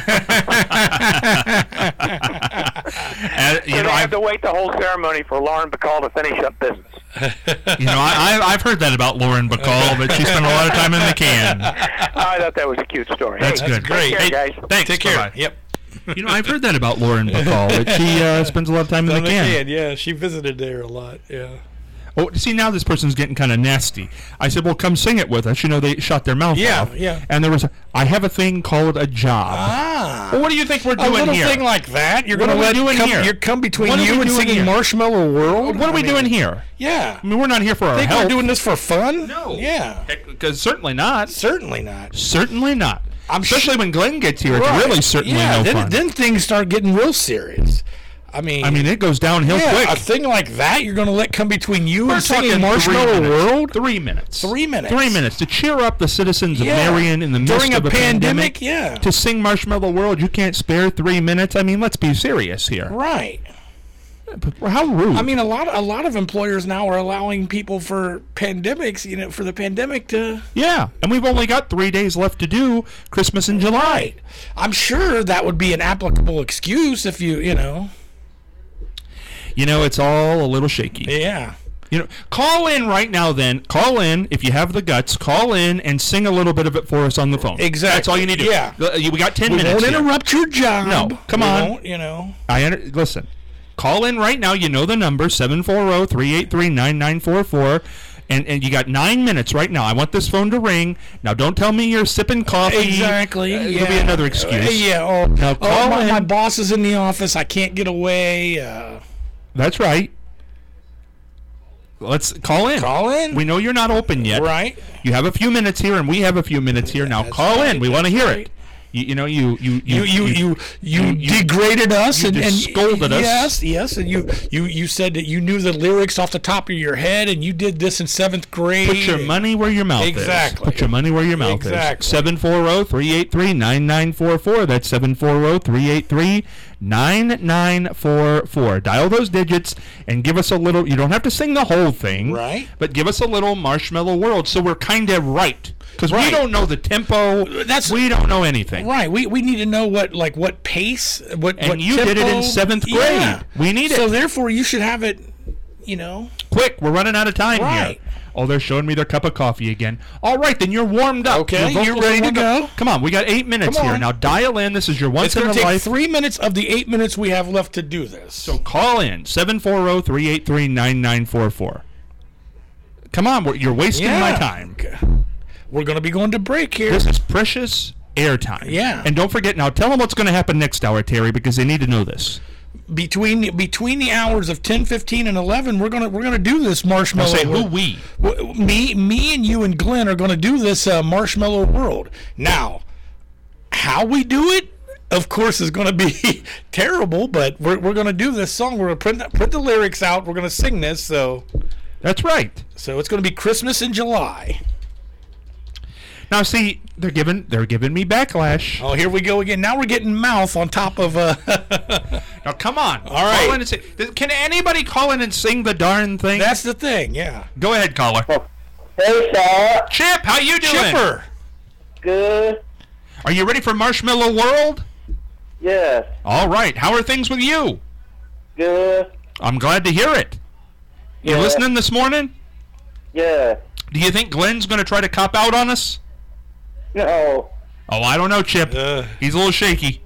And, you so know, they I've, have to wait the whole ceremony for Lauren Bacall to finish up business. you know, I, I- I've heard that about Lauren Bacall, but she spent a lot of time in the can. I thought that was a cute story. That's hey, good. Take care, Hey, guys. Thanks. Take care. Bye-bye. Yep. You know, I've heard that about Lauren Bacall, that she uh, spends a lot of time in the can. Yeah, she visited there a lot. Yeah. Oh, see, now this person's getting kind of nasty. I said, well, come sing it with us. You know, they shut their mouth Yeah, off. yeah. And there was, a, I have a thing called a job. Ah. Well, what do you think we're A doing little here? thing like that. You're What going to are we let doing come, here? You come between What are you we and doing singing here? Marshmallow World. What are we I mean, doing here? Yeah. I mean, we're not here for our Think help. we're doing this for fun? No. Yeah. Because certainly not. Certainly not. Certainly not. I'm Especially sh- when Glenn gets here, it's Right. really certainly yeah, no then, fun. then things start getting real serious. I mean, I mean, it goes downhill yeah, quick. a thing like that you're going to let come between you We're and singing talking Marshmallow three minutes. World? Three minutes. Three minutes. Three minutes to cheer up the citizens of Yeah. Marion in the midst During of a a pandemic, yeah. To sing Marshmallow World, you can't spare three minutes. I mean, let's be serious here. Right. How rude. I mean, a lot, a lot of employers now are allowing people for pandemics, you know, for the pandemic to. yeah, and we've only got three days left to do Christmas in July. Right. I'm sure that would be an applicable excuse if you, you know. You know, it's all a little shaky. Yeah. You know, call in right now. Then call in if you have the guts. Call in and sing a little bit of it for us on the phone. Exactly. That's all you need to do. Yeah. Uh, We got ten We minutes. won't here. interrupt your job. No, come We on. won't, you know. I under, listen. Call in right now. You know the number seven four zero, three eight three, nine nine four four. And, and you got nine minutes right now. I want this phone to ring. Now, don't tell me you're sipping coffee. Exactly. Uh, yeah. It'll be another excuse. Uh, yeah. Oh, Now oh, call my, in. my boss is in the office. I can't get away. Uh, That's right. Let's call in. Call in. We know you're not open yet. Right. You have a few minutes here, and we have a few minutes here. Now, That's call right, in. We want to that's hear right. it. You, you know, you you You you you you, you- degraded us you and, and just scolded us. Yes, yes, and you, you you said that you knew the lyrics off the top of your head, and you did this in seventh grade. Put your money where your mouth is. Exactly. Put your money where your mouth Exactly. is. seven four zero, three eight three, nine nine four four. That's seven four zero, three eight three, nine nine four four. Dial those digits and give us a little. You don't have to sing the whole thing. Right. But give us a little Marshmallow World so we're kind of right. Because we Right. don't know the tempo. That's- we don't know anything. Right. We we need to know what like what pace, what And what you did it in tempo. seventh grade. Yeah. We need So it. therefore, you should have it. You know. Quick, we're running out of time Right. here. Oh, they're showing me their cup of coffee again. All right, then you're warmed up. Okay, Your vocals you're are ready to warmed up. go? Come on, we got eight minutes Come here. on. Now dial in. This is your once It's in going a to take life. three minutes of the eight minutes we have left to do this. So call in seven four zero, three eight three, nine nine four four. Come on, we're, you're wasting my Yeah. time. We're going to be going to break here. This is precious airtime. Yeah. And don't forget, now tell them what's going to happen next hour, Terry, because they need to know this. between between the hours of ten, fifteen, and eleven, we're gonna we're gonna do this Marshmallow. I'll say who World. we. W- Me, me, and you and Glenn are gonna do this uh, Marshmallow World. Now, how we do it, of course, is going to be terrible, but we're, we're going to do this song. We're going to print, print the lyrics out. We're going to sing this. So That's right. So it's going to be Christmas in July. Now, see, they're giving they're giving me backlash. Oh, here we go again. Now we're getting mouth on top of. Uh... Now, come on. All right. Call in and sing. Can anybody call in and sing the darn thing? That's the thing, yeah. Go ahead, caller. Hey, Sal. Chip, how you doing? Chipper. Good. Are you ready for Marshmallow World? Yes. All right. How are things with you? Good. I'm glad to hear it. You Yeah. listening this morning? Yeah. Do you think Glenn's going to try to cop out on us? No. Oh, I don't know, Chip. Uh. He's a little shaky.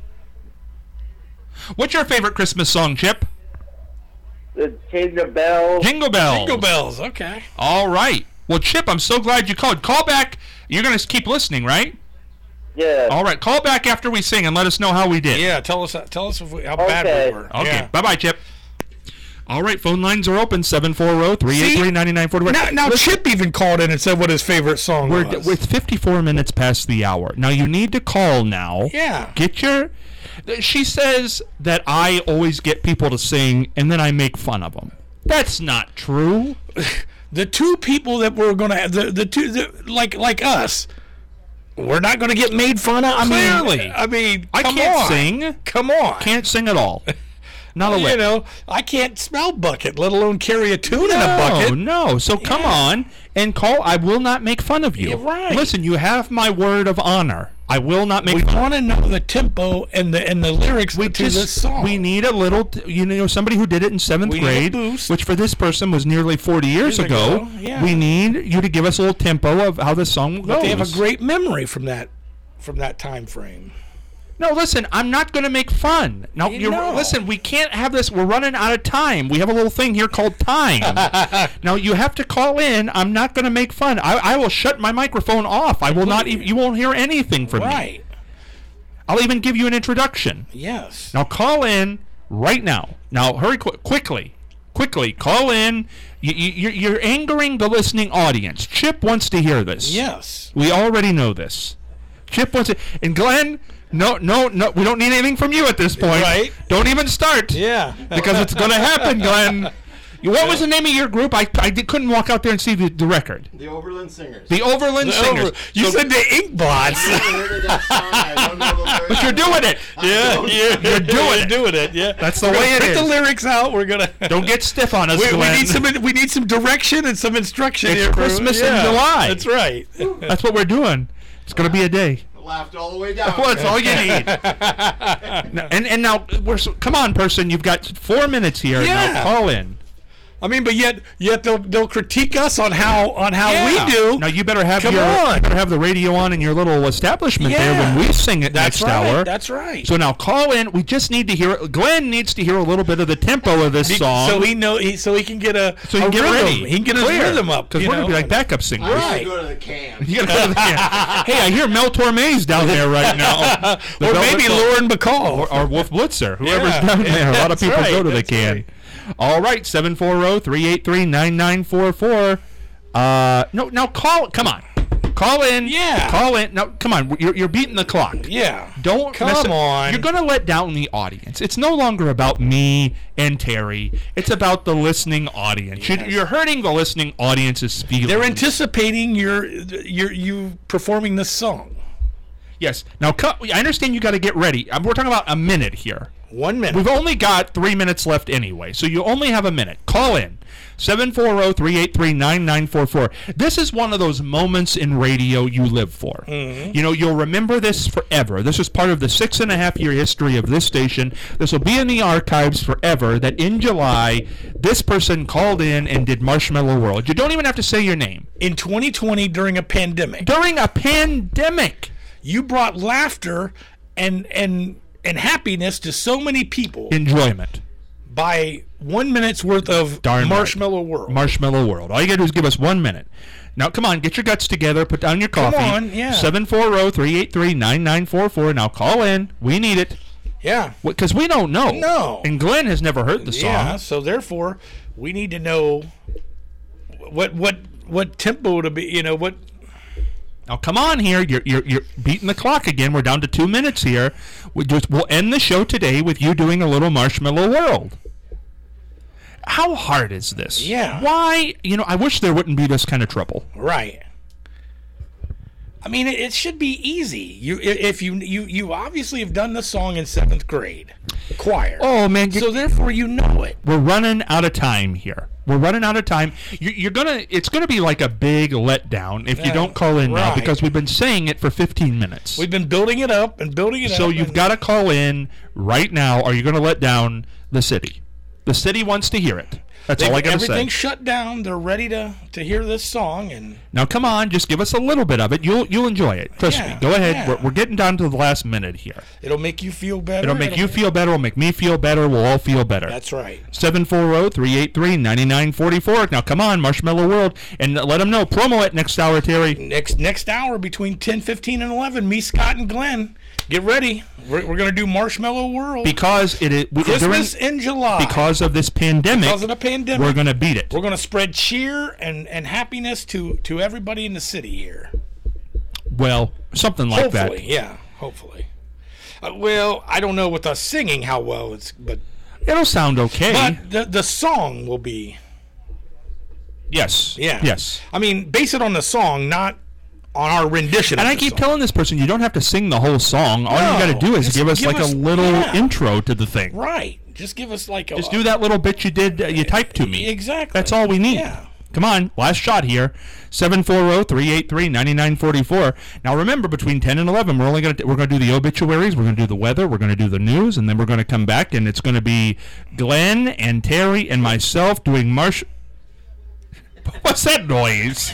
What's your favorite Christmas song, Chip? The Jingle Bells. Jingle Bells. Jingle bells, okay. All right. Well, Chip, I'm so glad you called. Call back. You're going to keep listening, right? Yeah. All right. Call back after we sing and let us know how we did. Yeah, tell us tell us if we, how bad Okay. we were. Okay. Yeah. Bye-bye, Chip. All right. Phone lines are open. seven four zero, three eight three, nine nine four four. Now, now Chip even called in and said what his favorite song We're, was. we're fifty-four minutes past the hour. Now, you need to call now. Yeah. Get your... She says that I always get people to sing, and then I make fun of them. That's not true. The two people that we're going to the the two the, like like us, we're not going to get made fun of. I Clearly. mean, I mean, I come can't on. sing. Come on. Can't sing at all. Not a lick. You know, I can't smell bucket, let alone carry a tune in a No, bucket. no. So come Yeah. on and call. I will not make fun of you. You're right. Listen, you have my word of honor. I will not make We fun. want to know the tempo and the and the lyrics We to just this song. we need a little, t- you know, somebody who did it in seventh We need a grade, boost. which for this person was nearly forty years, Years ago. ago, yeah. We need you to give us a little tempo of how the song goes. but they have a great memory from that from that time frame. No, listen, I'm not going to make fun. Now, You you're, know. listen, we can't have this. We're running out of time. We have a little thing here called time. Now, you have to call in. I'm not going to make fun. I, I will shut my microphone off. I will not. Even, you won't hear anything from me. Right. I'll even give you an introduction. Yes. Now, call in right now. Now, hurry qu- quickly. Quickly, call in. You, you, you're, you're angering the listening audience. Chip wants to hear this. Yes. We already know this. Chip wants to. And Glenn, no, no, no. We don't need anything from you at this point. Right. Don't even start. Yeah. Because it's going to happen, Glenn. What was the name of your group? I, I did, couldn't walk out there and see the, the record. The Overland Singers. The Overland Singers. Over- you So- said the Inkbots. but you're doing it. Yeah, yeah, You're doing it. doing it. Yeah, That's the We're way gonna it print is. the lyrics out. We're gonna. Don't get stiff on us, We, we Glenn. need some. We need some direction and some instruction. It's here, bro. Christmas in Yeah, July. That's right. That's what we're doing. It's going to be a day. Laughed all the way down. Well, that's all you need. Now- and and now, we're so, come on, person. You've got four minutes here. Yeah. Now call in. I mean, but yet, yet they'll they'll critique us on how on how Yeah. we do. Now you better have Come your on. you better have the radio on in your little establishment there Yeah. when we sing it That's next right. hour. That's right. So now call in. We just need to hear. Glenn needs to hear a little bit of the tempo of this Be- song. so he know he so he can get a so he a can get rhythm. ready. He can get his Clear. rhythm up. Because you we're gonna know? be like backup singers. I Right. should go to the can. You gotta go to the can. Hey, I hear Mel Torme's down there right now. The or Velvet maybe Ball- Lauren Bacall. or, or Wolf Blitzer, whoever's Yeah. down there. A lot of That's people right, go to the that's can. right. All right, seven four zero, three eight three, nine nine four four. Uh, no, now call. Come on, call in. Yeah. call in. Now, come on. You're, you're beating the clock. Yeah. Don't Come mess- on. You're gonna let down the audience. It's no longer about me and Terry. It's about the listening audience. You're, you're hurting the listening audience's feelings. They're anticipating your your you performing this song. Yes. Now, cut. I understand you got to get ready. Um, We're talking about a minute here. One minute. We've only got three minutes left anyway, so you only have a minute. Call in. seven four zero, three eight three, nine nine four four. This is one of those moments in radio you live for. Mm-hmm. You know, you'll remember this forever. This is part of the six and a half year history of this station. This will be in the archives forever, that in July, this person called in and did Marshmallow World. You don't even have to say your name. In twenty twenty, during a pandemic, During a pandemic. you brought laughter and and and happiness to so many people Enjoyment. by one minute's worth of Darn right. Marshmallow World. Marshmallow World. All you got to do is give us one minute. Now, come on, get your guts together. Put down your coffee. on, yeah. seven four zero, three eight three, nine nine four four. Now, call in. We need it. yeah. Because we don't know. No. And Glenn has never heard the song. Yeah. So therefore, we need to know what what what tempo to be. You know what Now, come on here. You're, you're, you're beating the clock again. We're down to two minutes here. We just, we'll end the show today with you doing a little Marshmallow World. How hard is this? Yeah. Why? You know, I wish there wouldn't be this kind of trouble. Right. I mean, it, it should be easy. You, if you, you, you obviously have done the song in seventh grade, choir. Oh man! So therefore, you know it. We're running out of time here. We're running out of time. You're, you're gonna. It's gonna be like a big letdown if you Yeah, don't call in now right. because we've been saying it for fifteen minutes. We've been building it up and building it so up. you've and- got to call in right now. Or you're gonna let down the city. The city wants to hear it. That's They- all I gotta say. Everything's shut down. They're ready to, to hear this song, and Now come on, just give us a little bit of it. You'll you'll enjoy it. Trust Yeah, me. Go ahead. yeah. We're, we're getting down to the last minute here. it'll make you feel better. It'll make you feel better. It'll make me feel better. We'll all feel better. That's right. seven four zero, three eight three, nine nine four four. Now come on, Marshmallow World, and let them know. Promo it next hour, Terry. Next next hour between ten fifteen and eleven, me, Scott, and Glenn. Get ready. We're, we're going to do Marshmallow World. Because it is we, Christmas during, in July. because of this pandemic. Because of the pandemic. We're going to beat it. We're going to spread cheer and, and happiness to, to everybody in the city here. Well, something like Hopefully, that. yeah. Hopefully. Uh, well, I don't know with us singing how well it's, but It'll sound okay. but the the song will be. yes. Yeah. Yes. I mean, base it on the song, not on our rendition. And of I the keep song. telling this person, you don't have to sing the whole song. All No, you got to do is just give us give like us- a little yeah. intro to the thing. Right. Just give us like a. Just do that little bit you did, uh, you typed to me. Exactly. That's all we need. Yeah. Come on, last shot here. seven four zero, three eight three, nine nine four four. Now remember, between ten and eleven, we're only going to we're going to do the obituaries, we're going to do the weather, we're going to do the news, and then we're going to come back, and it's going to be Glenn and Terry and myself doing Marsh. What's that noise?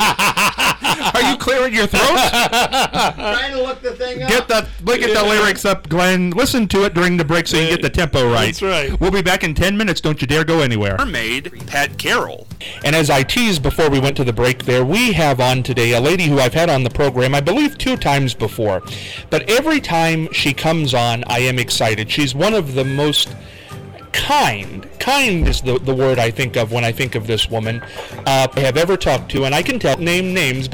Are you clearing your throat? Trying to look the thing up. Get the look at the lyrics up, Glenn. Listen to it during the break so you get the tempo right. That's right. We'll be back in ten minutes. Don't you dare go anywhere. Mermaid Pat Carroll. And as I teased before we went to the break there, we have on today a lady who I've had on the program, I believe, two times before. But every time she comes on, I am excited. She's one of the most kind, kind is the, the word I think of when I think of this woman, uh, I have ever talked to, and I can tell, name names,